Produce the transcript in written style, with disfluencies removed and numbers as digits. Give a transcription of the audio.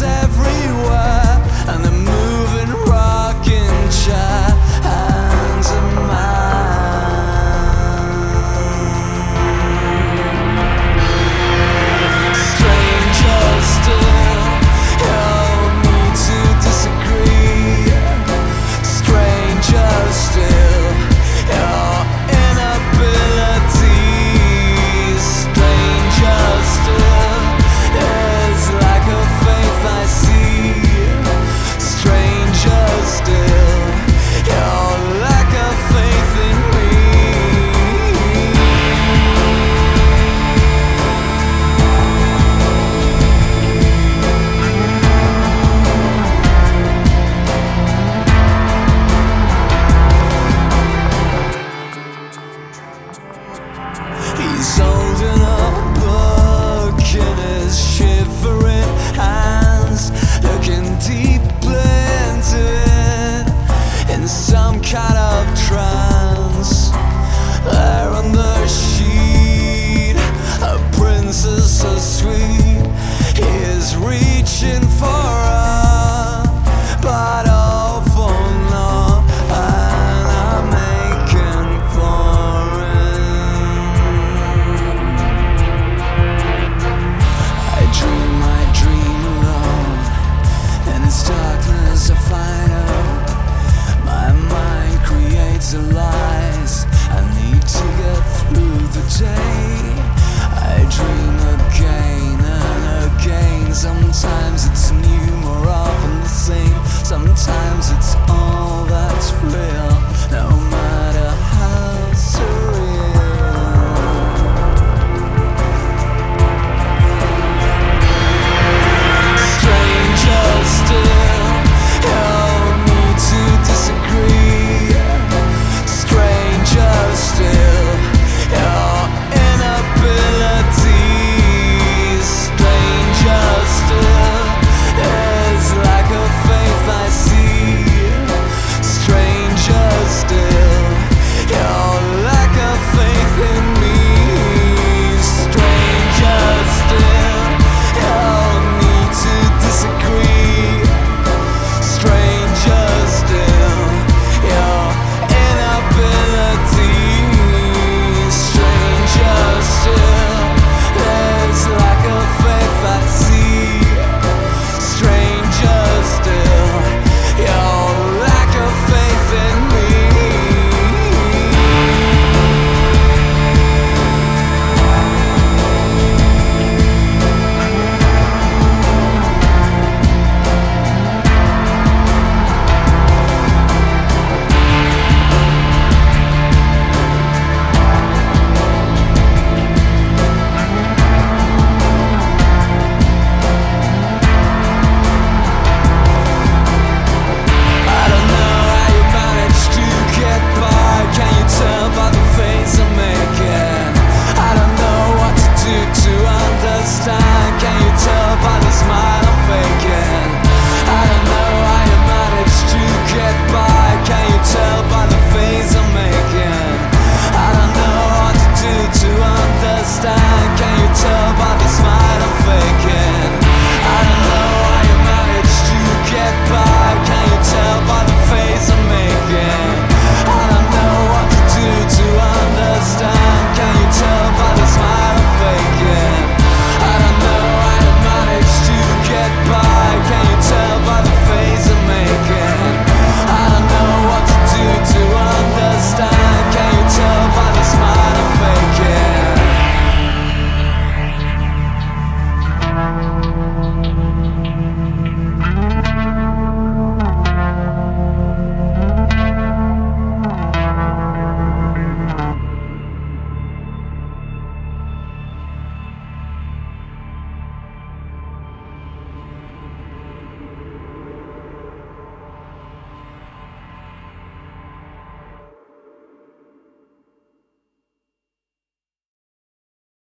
everywhere, and the moving rocking chair hands of mine. Strangers still help me to disagree. Strangers still your inabilities. Strangers still is like a faith I see. Strangers still your lack of faith in me. He's holding a book in his shivering hands, looking deeply into it in some kind of trance. There on the sheet, a princess so sweet, he is reaching for